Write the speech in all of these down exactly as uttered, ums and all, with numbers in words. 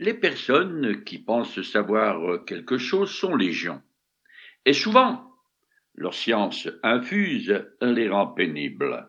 Les personnes qui pensent savoir quelque chose sont légion, et souvent, leur science infuse les rend pénibles.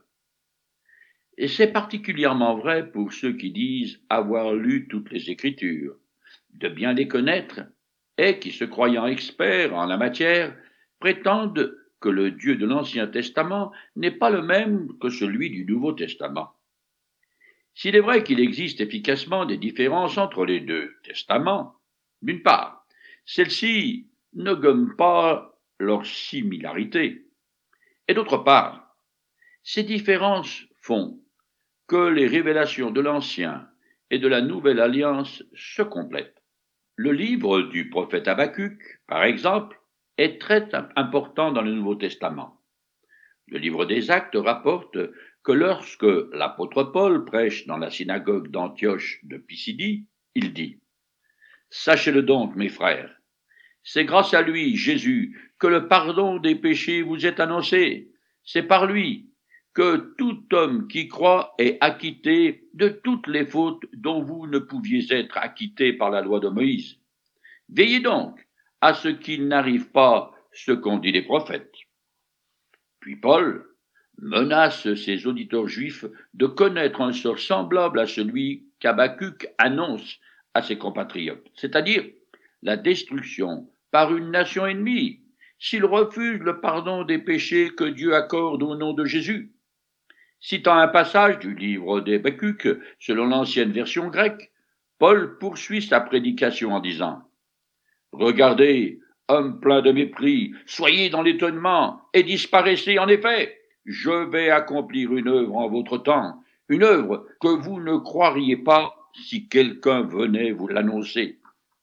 Et c'est particulièrement vrai pour ceux qui disent avoir lu toutes les Écritures, de bien les connaître, et qui, se croyant experts en la matière, prétendent que le Dieu de l'Ancien Testament n'est pas le même que celui du Nouveau Testament. S'il est vrai qu'il existe efficacement des différences entre les deux testaments, d'une part, celles-ci ne gomment pas leur similarité, et d'autre part, ces différences font que les révélations de l'Ancien et de la Nouvelle Alliance se complètent. Le livre du prophète Habacuc, par exemple, est très important dans le Nouveau Testament. Le livre des Actes rapporte que lorsque l'apôtre Paul prêche dans la synagogue d'Antioche de Pisidie, il dit « Sachez-le donc, mes frères, c'est grâce à lui, Jésus, que le pardon des péchés vous est annoncé. C'est par lui que tout homme qui croit est acquitté de toutes les fautes dont vous ne pouviez être acquittés par la loi de Moïse. Veillez donc à ce qu'il n'arrive pas ce qu'ont dit les prophètes. » Puis Paul menace ses auditeurs juifs de connaître un sort semblable à celui qu'Habacuc annonce à ses compatriotes, c'est-à-dire la destruction par une nation ennemie, s'ils refusent le pardon des péchés que Dieu accorde au nom de Jésus. Citant un passage du livre d'Habacuc, selon l'ancienne version grecque, Paul poursuit sa prédication en disant « Regardez, hommes pleins de mépris, soyez dans l'étonnement et disparaissez en effet. Je vais accomplir une œuvre en votre temps, une œuvre que vous ne croiriez pas si quelqu'un venait vous l'annoncer. »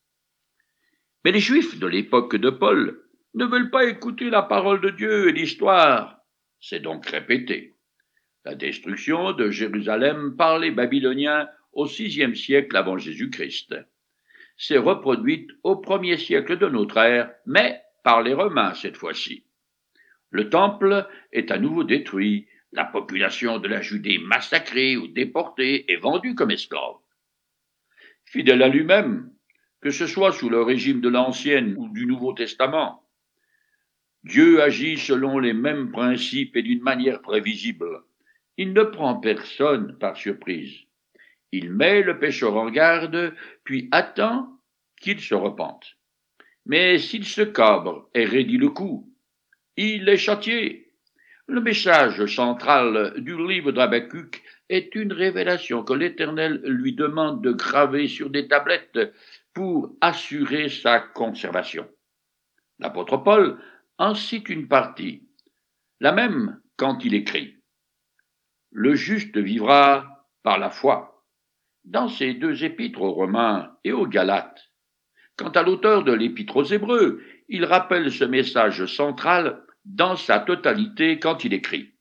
Mais les Juifs de l'époque de Paul ne veulent pas écouter la parole de Dieu et l'histoire s'est donc répétée. La destruction de Jérusalem par les Babyloniens au sixième siècle avant Jésus-Christ s'est reproduite au premier siècle de notre ère, mais par les Romains cette fois-ci. Le temple est à nouveau détruit, la population de la Judée massacrée ou déportée et vendue comme esclave. Fidèle à lui-même, que ce soit sous le régime de l'Ancien ou du Nouveau Testament, Dieu agit selon les mêmes principes et d'une manière prévisible. Il ne prend personne par surprise. Il met le pécheur en garde, puis attend qu'il se repente. Mais s'il se cabre et raidit le coup, il est châtié. Le message central du livre d'Habacuc est une révélation que l'Éternel lui demande de graver sur des tablettes pour assurer sa conservation. L'apôtre Paul en cite une partie, la même quand il écrit « Le juste vivra par la foi » dans ses deux épîtres aux Romains et aux Galates. Quant à l'auteur de l'Épître aux Hébreux, il rappelle ce message central dans sa totalité quand il écrit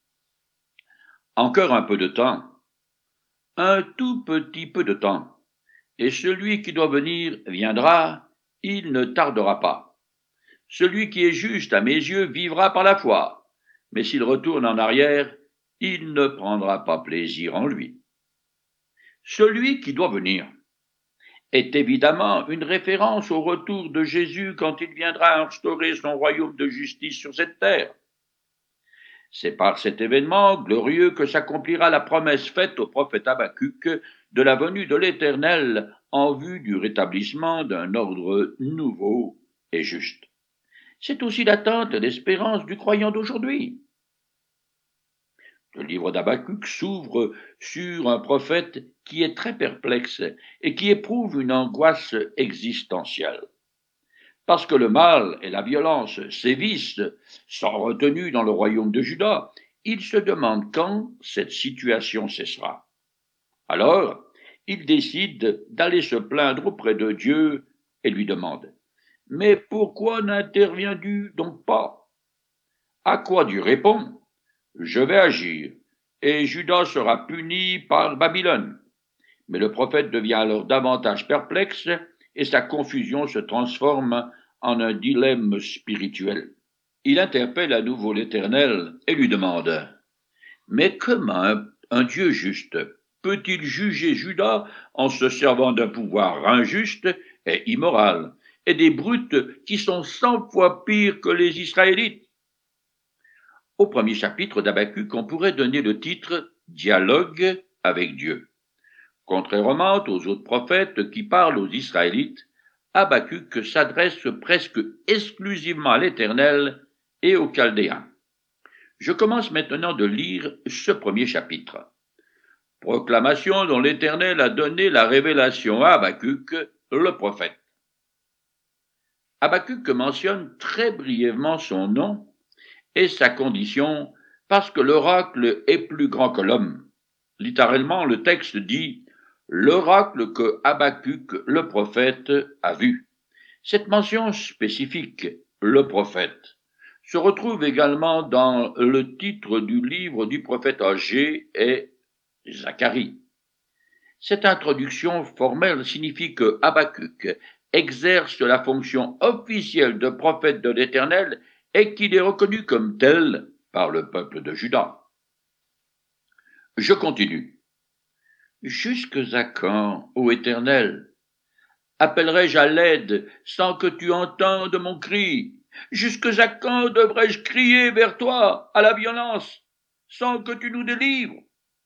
« Encore un peu de temps, un tout petit peu de temps, et celui qui doit venir viendra, il ne tardera pas. Celui qui est juste à mes yeux vivra par la foi, mais s'il retourne en arrière, il ne prendra pas plaisir en lui. » Celui qui doit venir est évidemment une référence au retour de Jésus quand il viendra instaurer son royaume de justice sur cette terre. C'est par cet événement glorieux que s'accomplira la promesse faite au prophète Habacuc de la venue de l'Éternel en vue du rétablissement d'un ordre nouveau et juste. C'est aussi l'attente et l'espérance du croyant d'aujourd'hui. Le livre d'Habacuc s'ouvre sur un prophète qui est très perplexe et qui éprouve une angoisse existentielle. Parce que le mal et la violence sévissent sans retenue dans le royaume de Juda, il se demande quand cette situation cessera. Alors, il décide d'aller se plaindre auprès de Dieu et lui demande « Mais pourquoi n'interviens-tu donc pas ?» À quoi Dieu répond « Je vais agir, et Juda sera puni par Babylone. » Mais le prophète devient alors davantage perplexe, et sa confusion se transforme en un dilemme spirituel. Il interpelle à nouveau l'Éternel et lui demande « Mais comment un, un Dieu juste peut-il juger Juda en se servant d'un pouvoir injuste et immoral, et des brutes qui sont cent fois pires que les Israélites? Au premier chapitre d'Habacuc, on pourrait donner le titre « Dialogue avec Dieu ». Contrairement aux autres prophètes qui parlent aux Israélites, Habacuc s'adresse presque exclusivement à l'Éternel et aux Chaldéens. Je commence maintenant de lire ce premier chapitre. Proclamation dont l'Éternel a donné la révélation à Habacuc, le prophète. Habacuc mentionne très brièvement son nom et sa condition parce que l'oracle est plus grand que l'homme. Littéralement, le texte dit « l'oracle que Habacuc, le prophète, a vu ». Cette mention spécifique, le prophète, se retrouve également dans le titre du livre du prophète Agé et Zacharie. Cette introduction formelle signifie que Habacuc exerce la fonction officielle de prophète de l'Éternel et qu'il est reconnu comme tel par le peuple de Juda. Je continue. Jusque à quand, ô Éternel, appellerai-je à l'aide sans que tu entendes mon cri? Jusque à quand devrais-je crier vers toi à la violence sans que tu nous délivres?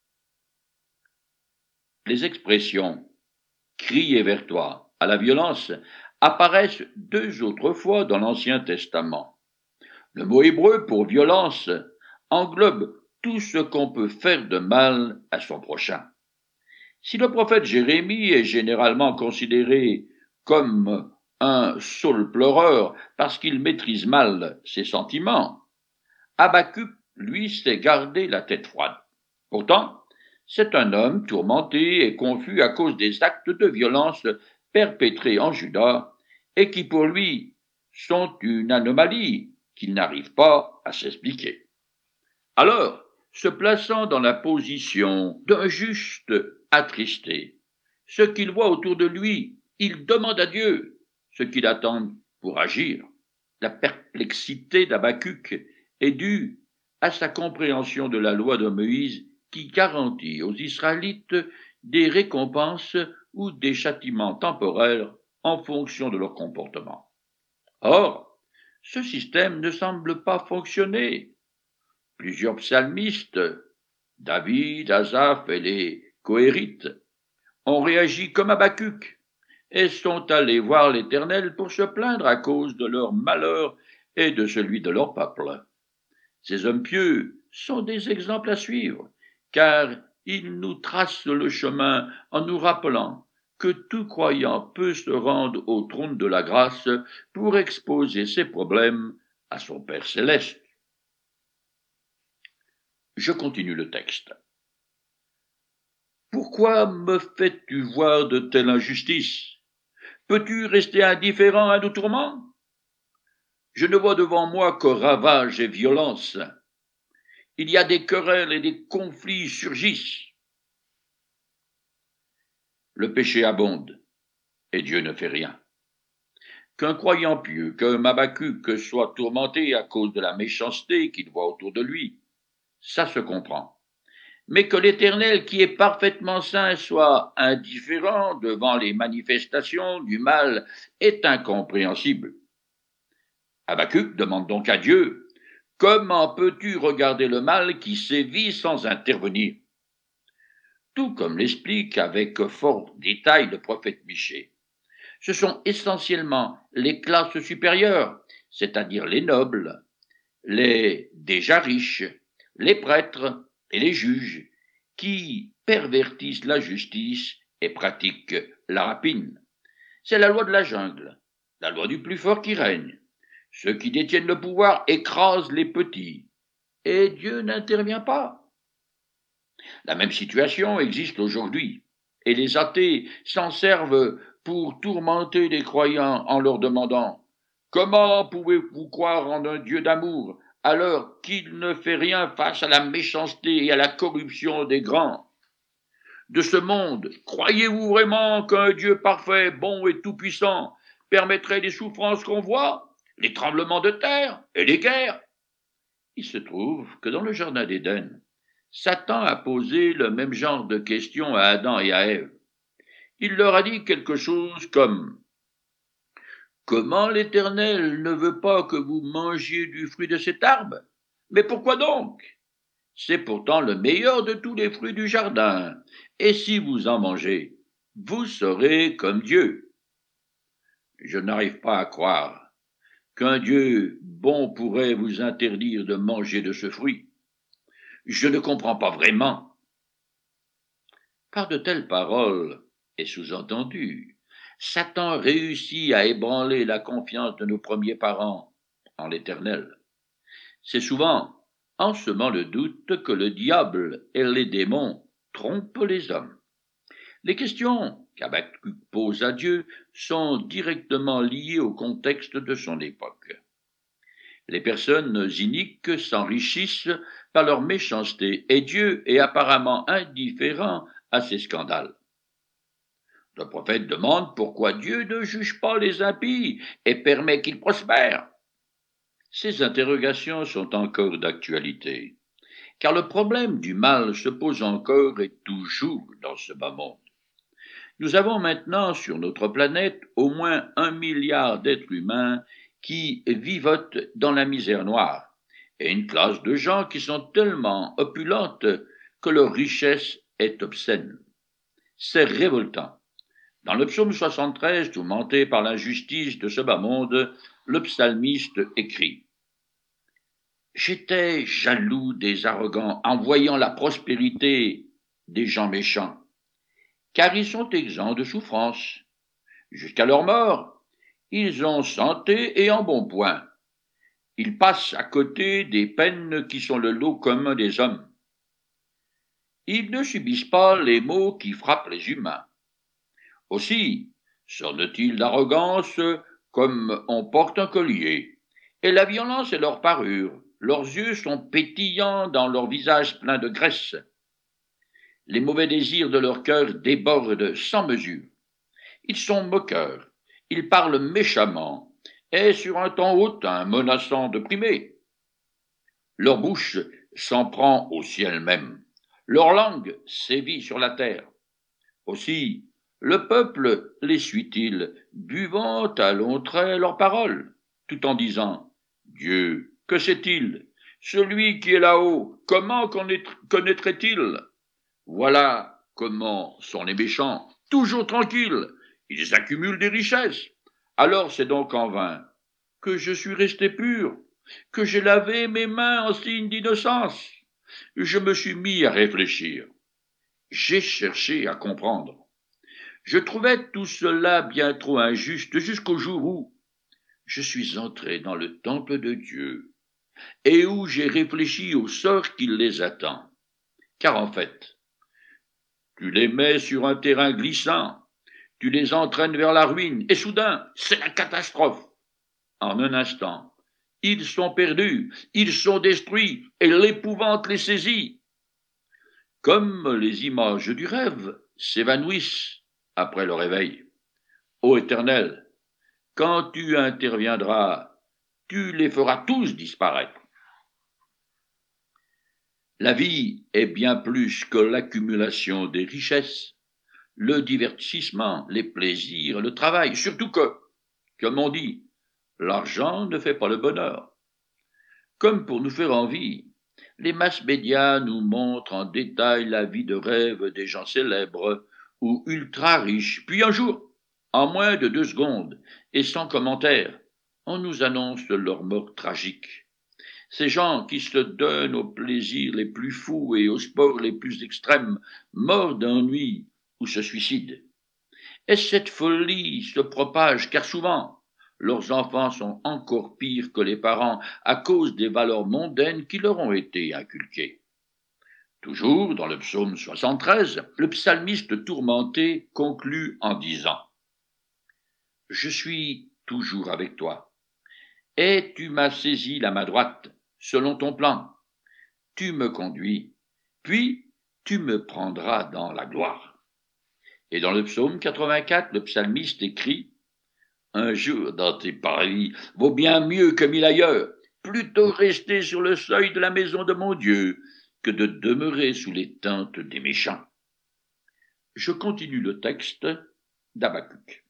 Les expressions « crier vers toi » à la violence apparaissent deux autres fois dans l'Ancien Testament. Le mot hébreu pour violence englobe tout ce qu'on peut faire de mal à son prochain. Si le prophète Jérémie est généralement considéré comme un saule pleureur parce qu'il maîtrise mal ses sentiments, Habacuc, lui, sait garder la tête froide. Pourtant, c'est un homme tourmenté et confus à cause des actes de violence perpétrés en Juda et qui pour lui sont une anomalie qu'il n'arrive pas à s'expliquer. Alors, se plaçant dans la position d'un juste attristé, ce qu'il voit autour de lui, il demande à Dieu ce qu'il attend pour agir. La perplexité d'Habacuc est due à sa compréhension de la loi de Moïse qui garantit aux Israélites des récompenses ou des châtiments temporaires en fonction de leur comportement. Or, ce système ne semble pas fonctionner. Plusieurs psalmistes, David, Asaph et les Kohérites, ont réagi comme Habacuc et sont allés voir l'Éternel pour se plaindre à cause de leur malheur et de celui de leur peuple. Ces hommes pieux sont des exemples à suivre, car ils nous tracent le chemin en nous rappelant que tout croyant peut se rendre au trône de la grâce pour exposer ses problèmes à son Père céleste. Je continue le texte. Pourquoi me fais-tu voir de telles injustices? Peux-tu rester indifférent à nos tourments? Je ne vois devant moi que ravages et violence. Il y a des querelles et des conflits surgissent. Le péché abonde, et Dieu ne fait rien. Qu'un croyant pieux, qu'un Habacuc soit tourmenté à cause de la méchanceté qu'il voit autour de lui, ça se comprend. Mais que l'Éternel, qui est parfaitement saint, soit indifférent devant les manifestations du mal est incompréhensible. Habacuc demande donc à Dieu, « Comment peux-tu regarder le mal qui sévit sans intervenir ?» Tout comme l'explique avec fort détail le prophète Michée. Ce sont essentiellement les classes supérieures, c'est-à-dire les nobles, les déjà riches, les prêtres et les juges, qui pervertissent la justice et pratiquent la rapine. C'est la loi de la jungle, la loi du plus fort qui règne. Ceux qui détiennent le pouvoir écrasent les petits, et Dieu n'intervient pas. La même situation existe aujourd'hui, et les athées s'en servent pour tourmenter les croyants en leur demandant « Comment pouvez-vous croire en un Dieu d'amour alors qu'il ne fait rien face à la méchanceté et à la corruption des grands? De ce monde, croyez-vous vraiment qu'un Dieu parfait, bon et tout-puissant permettrait les souffrances qu'on voit, les tremblements de terre et les guerres? » Il se trouve que dans le jardin d'Éden, Satan a posé le même genre de questions à Adam et à Ève. Il leur a dit quelque chose comme « Comment l'Éternel ne veut pas que vous mangiez du fruit de cet arbre? Mais pourquoi donc? C'est pourtant le meilleur de tous les fruits du jardin, et si vous en mangez, vous serez comme Dieu. » Je n'arrive pas à croire qu'un Dieu bon pourrait vous interdire de manger de ce fruit. Je ne comprends pas vraiment. Par de telles paroles, et sous-entendu, Satan réussit à ébranler la confiance de nos premiers parents en l'Éternel. C'est souvent en semant le doute que le diable et les démons trompent les hommes. Les questions qu'Habakkuk pose à Dieu sont directement liées au contexte de son époque. Les personnes iniques s'enrichissent par leur méchanceté et Dieu est apparemment indifférent à ces scandales. Le prophète demande pourquoi Dieu ne juge pas les impies et permet qu'ils prospèrent. Ces interrogations sont encore d'actualité, car le problème du mal se pose encore et toujours dans ce bas monde. Nous avons maintenant sur notre planète au moins un milliard d'êtres humains qui vivotent dans la misère noire, et une classe de gens qui sont tellement opulentes que leur richesse est obscène. C'est révoltant. Dans le psaume soixante-treize, tourmenté par l'injustice de ce bas monde, le psalmiste écrit « J'étais jaloux des arrogants en voyant la prospérité des gens méchants, car ils sont exempts de souffrance. Jusqu'à leur mort, ils ont santé et en bon point. Ils passent à côté des peines qui sont le lot commun des hommes. Ils ne subissent pas les maux qui frappent les humains. Aussi sortent-ils d'arrogance comme on porte un collier, et la violence est leur parure. Leurs yeux sont pétillants dans leur visage plein de graisse. Les mauvais désirs de leur cœur débordent sans mesure. Ils sont moqueurs, ils parlent méchamment, et sur un ton hautain, menaçant de primer. Leur bouche s'en prend au ciel même, leur langue sévit sur la terre. Aussi, le peuple les suit-il, buvant à longs traits leurs paroles, tout en disant « Dieu, que sait-il? Celui qui est là-haut, comment connaîtrait-il? Voilà comment sont les méchants, toujours tranquilles, ils accumulent des richesses. Alors c'est donc en vain que je suis resté pur, que j'ai lavé mes mains en signe d'innocence. Je me suis mis à réfléchir. J'ai cherché à comprendre. Je trouvais tout cela bien trop injuste jusqu'au jour où je suis entré dans le temple de Dieu et où j'ai réfléchi au sort qui les attend. Car en fait, tu les mets sur un terrain glissant, tu les entraînes vers la ruine, et soudain, c'est la catastrophe. En un instant, ils sont perdus, ils sont détruits, et l'épouvante les saisit. Comme les images du rêve s'évanouissent après le réveil. Ô Éternel, quand tu interviendras, tu les feras tous disparaître. La vie est bien plus que l'accumulation des richesses, le divertissement, les plaisirs, le travail, surtout que, comme on dit, l'argent ne fait pas le bonheur. Comme pour nous faire envie, les masses médias nous montrent en détail la vie de rêve des gens célèbres ou ultra riches, puis un jour, en moins de deux secondes et sans commentaire, on nous annonce leur mort tragique. Ces gens qui se donnent aux plaisirs les plus fous et aux sports les plus extrêmes meurent d'ennui ou se suicident. Et cette folie se propage car souvent, leurs enfants sont encore pires que les parents à cause des valeurs mondaines qui leur ont été inculquées. Toujours dans le psaume soixante-treize, le psalmiste tourmenté conclut en disant « Je suis toujours avec toi, et tu m'as saisi la main droite, selon ton plan. Tu me conduis, puis tu me prendras dans la gloire. » Et dans le psaume quatre-vingt-quatre, le psalmiste écrit « Un jour dans tes paradis vaut bien mieux que mille ailleurs, plutôt rester sur le seuil de la maison de mon Dieu que de demeurer sous les teintes des méchants. Je continue le texte d'Habacuc.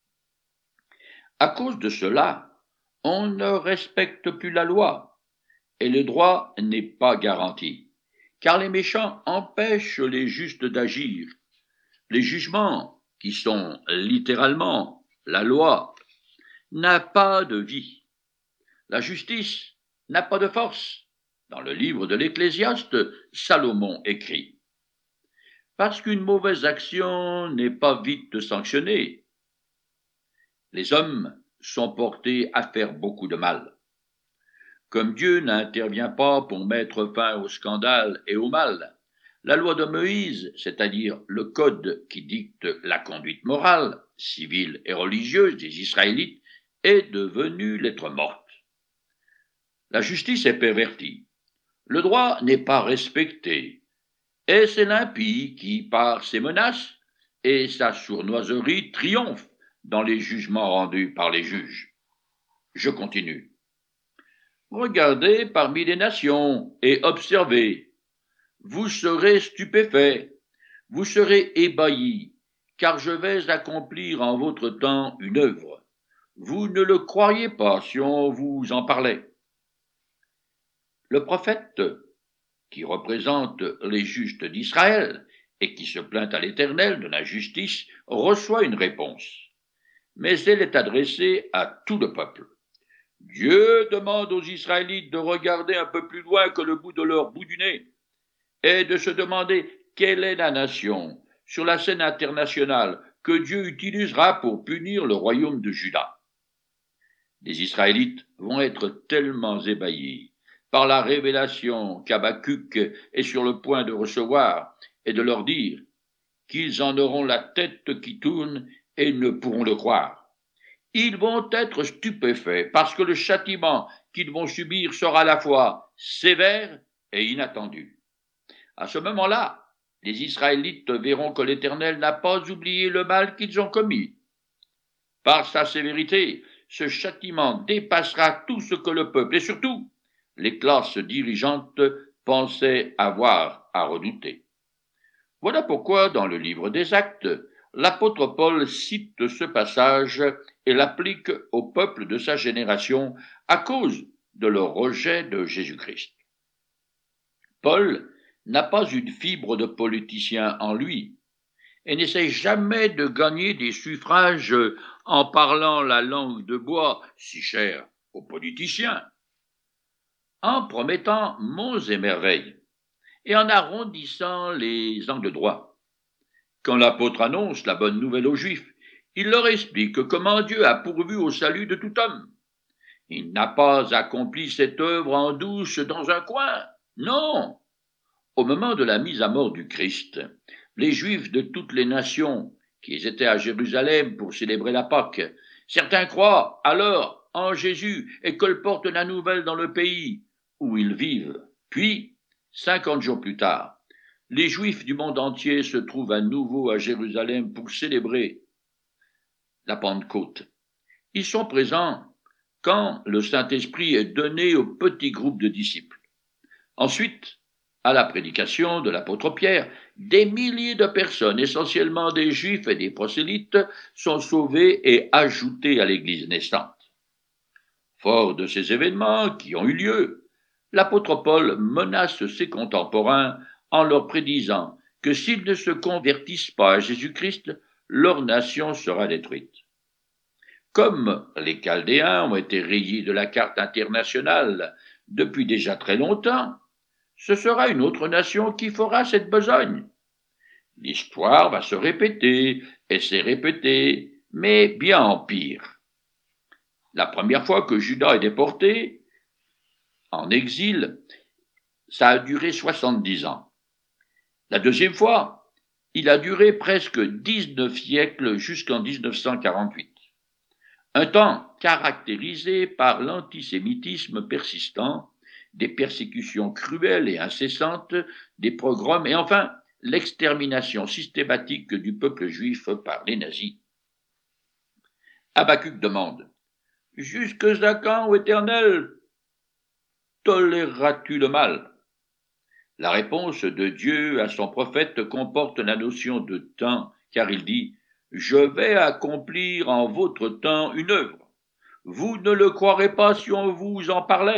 À cause de cela, on ne respecte plus la loi, et le droit n'est pas garanti, car les méchants empêchent les justes d'agir. Les jugements, qui sont littéralement la loi, n'a pas de vie. La justice n'a pas de force. Dans le livre de l'Ecclésiaste, Salomon écrit « Parce qu'une mauvaise action n'est pas vite sanctionnée, les hommes sont portés à faire beaucoup de mal. Comme Dieu n'intervient pas pour mettre fin au scandale et au mal, la loi de Moïse, c'est-à-dire le code qui dicte la conduite morale, civile et religieuse des Israélites, est devenue lettre morte. La justice est pervertie, le droit n'est pas respecté, et c'est l'impie qui, par ses menaces et sa sournoiserie, triomphe dans les jugements rendus par les juges. Je continue. Regardez parmi les nations et observez. Vous serez stupéfaits, vous serez ébahis, car je vais accomplir en votre temps une œuvre. Vous ne le croiriez pas si on vous en parlait. Le prophète, qui représente les justes d'Israël et qui se plaint à l'Éternel de l'injustice, reçoit une réponse. Mais elle est adressée à tout le peuple. Dieu demande aux Israélites de regarder un peu plus loin que le bout de leur bout du nez et de se demander quelle est la nation sur la scène internationale que Dieu utilisera pour punir le royaume de Juda. Les Israélites vont être tellement ébahis par la révélation qu'Habacuc est sur le point de recevoir et de leur dire qu'ils en auront la tête qui tourne et ne pourront le croire. Ils vont être stupéfaits parce que le châtiment qu'ils vont subir sera à la fois sévère et inattendu. À ce moment-là, les Israélites verront que l'Éternel n'a pas oublié le mal qu'ils ont commis. Par sa sévérité, ce châtiment dépassera tout ce que le peuple et surtout les classes dirigeantes pensaient avoir à redouter. Voilà pourquoi, dans le livre des Actes, l'apôtre Paul cite ce passage et l'applique au peuple de sa génération à cause de leur rejet de Jésus-Christ. Paul n'a pas une fibre de politicien en lui et n'essaie jamais de gagner des suffrages en parlant la langue de bois si chère aux politiciens, en promettant monts et merveilles et en arrondissant les angles droits. Quand l'apôtre annonce la bonne nouvelle aux Juifs, il leur explique comment Dieu a pourvu au salut de tout homme. Il n'a pas accompli cette œuvre en douce dans un coin, non. Au moment de la mise à mort du Christ, les Juifs de toutes les nations qui étaient à Jérusalem pour célébrer la Pâque, certains croient alors en Jésus et colportent la nouvelle dans le pays où ils vivent. Puis, cinquante jours plus tard, les Juifs du monde entier se trouvent à nouveau à Jérusalem pour célébrer la Pentecôte. Ils sont présents quand le Saint-Esprit est donné au petit groupe de disciples. Ensuite, à la prédication de l'apôtre Pierre, des milliers de personnes, essentiellement des Juifs et des prosélytes, sont sauvés et ajoutés à l'Église naissante. Fort de ces événements qui ont eu lieu, l'apôtre Paul menace ses contemporains en leur prédisant que s'ils ne se convertissent pas à Jésus-Christ, leur nation sera détruite. Comme les Chaldéens ont été rayés de la carte internationale depuis déjà très longtemps, ce sera une autre nation qui fera cette besogne. L'histoire va se répéter et s'est répétée, mais bien en pire. La première fois que Juda est déporté en exil, ça a duré soixante-dix ans. La deuxième fois, il a duré presque dix-neuf siècles jusqu'en dix-neuf cent quarante-huit. Un temps caractérisé par l'antisémitisme persistant, des persécutions cruelles et incessantes, des pogroms et enfin l'extermination systématique du peuple juif par les nazis. Habacuc demande « Jusque à quand, ô Éternel, toléreras-tu le mal ?» La réponse de Dieu à son prophète comporte la notion de temps, car il dit « Je vais accomplir en votre temps une œuvre. Vous ne le croirez pas si on vous en parlait. »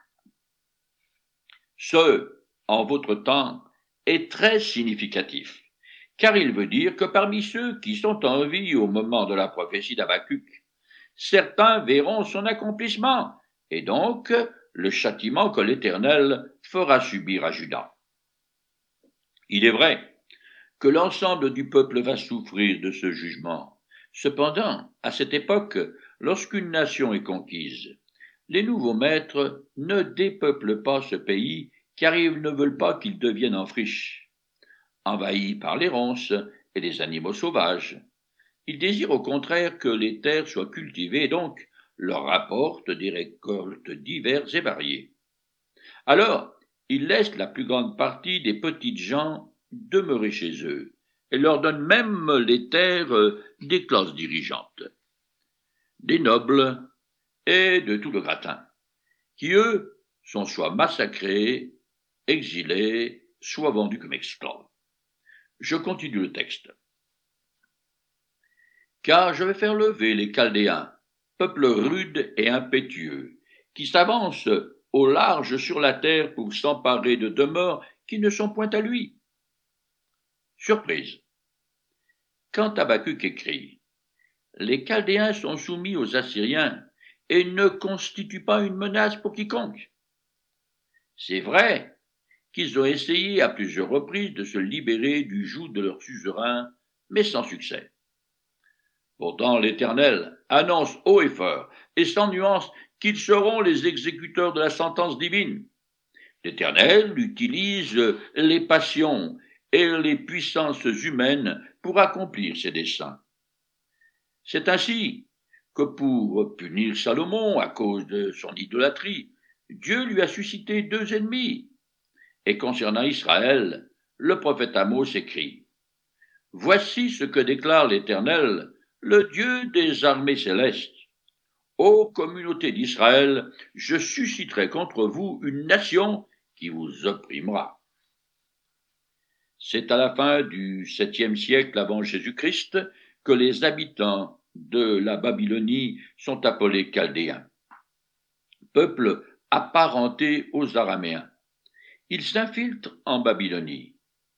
Ce « en votre temps » est très significatif, car il veut dire que parmi ceux qui sont en vie au moment de la prophétie d'Habacuc, certains verront son accomplissement, et donc le châtiment que l'Éternel fera subir à Juda. Il est vrai que l'ensemble du peuple va souffrir de ce jugement. Cependant, à cette époque, lorsqu'une nation est conquise, les nouveaux maîtres ne dépeuplent pas ce pays car ils ne veulent pas qu'il devienne en friche, envahi par les ronces et les animaux sauvages. Ils désirent au contraire que les terres soient cultivées et donc leur rapportent des récoltes diverses et variées. Alors, ils laissent la plus grande partie des petites gens demeurer chez eux et leur donnent même les terres des classes dirigeantes, des nobles et de tout le gratin, qui eux sont soit massacrés, exilés, soit vendus comme esclaves. Je continue le texte. Car je vais faire lever les Chaldéens, peuple rude et impétueux, qui s'avance au large sur la terre pour s'emparer de demeures qui ne sont point à lui. Surprise. Quand Habacuc écrit « Les Chaldéens sont soumis aux Assyriens et ne constituent pas une menace pour quiconque », c'est vrai qu'ils ont essayé à plusieurs reprises de se libérer du joug de leur suzerain, mais sans succès. Pourtant l'Éternel annonce haut et fort, et sans nuance, qu'ils seront les exécuteurs de la sentence divine. L'Éternel utilise les passions et les puissances humaines pour accomplir ses desseins. C'est ainsi que pour punir Salomon à cause de son idolâtrie, Dieu lui a suscité deux ennemis. Et concernant Israël, le prophète Amos écrit « Voici ce que déclare l'Éternel, le Dieu des armées célestes. Ô communauté d'Israël, je susciterai contre vous une nation qui vous opprimera. » C'est à la fin du septième siècle avant Jésus-Christ que les habitants de la Babylonie sont appelés Chaldéens, peuple apparenté aux Araméens. Ils s'infiltrent en Babylonie,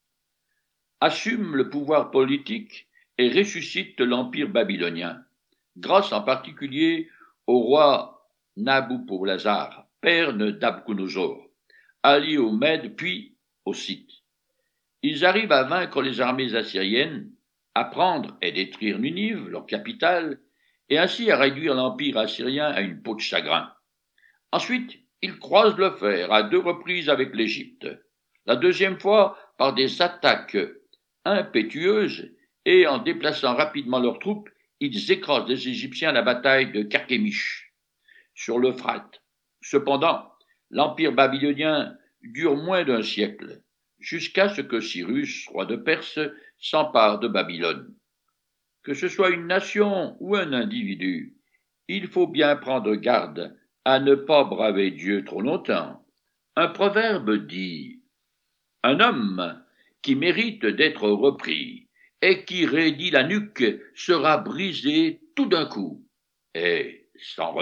assument le pouvoir politique et ressuscitent l'empire babylonien, grâce en particulier au roi Nabuchodonosor, père de Nabuchodonosor, allié aux Mèdes puis aux Scythes. Ils arrivent à vaincre les armées assyriennes, à prendre et détruire Ninive, leur capitale, et ainsi à réduire l'empire assyrien à une peau de chagrin. Ensuite, ils croisent le fer à deux reprises avec l'Égypte, la deuxième fois par des attaques impétueuses, et en déplaçant rapidement leurs troupes, ils écrasent les Égyptiens à la bataille de Carchemish, sur l'Euphrate. Cependant, l'empire babylonien dure moins d'un siècle, jusqu'à ce que Cyrus, roi de Perse, s'empare de Babylone. Que ce soit une nation ou un individu, il faut bien prendre garde à ne pas braver Dieu trop longtemps. Un proverbe dit « Un homme qui mérite d'être repris et qui raidit la nuque sera brisé tout d'un coup, et sans remède. »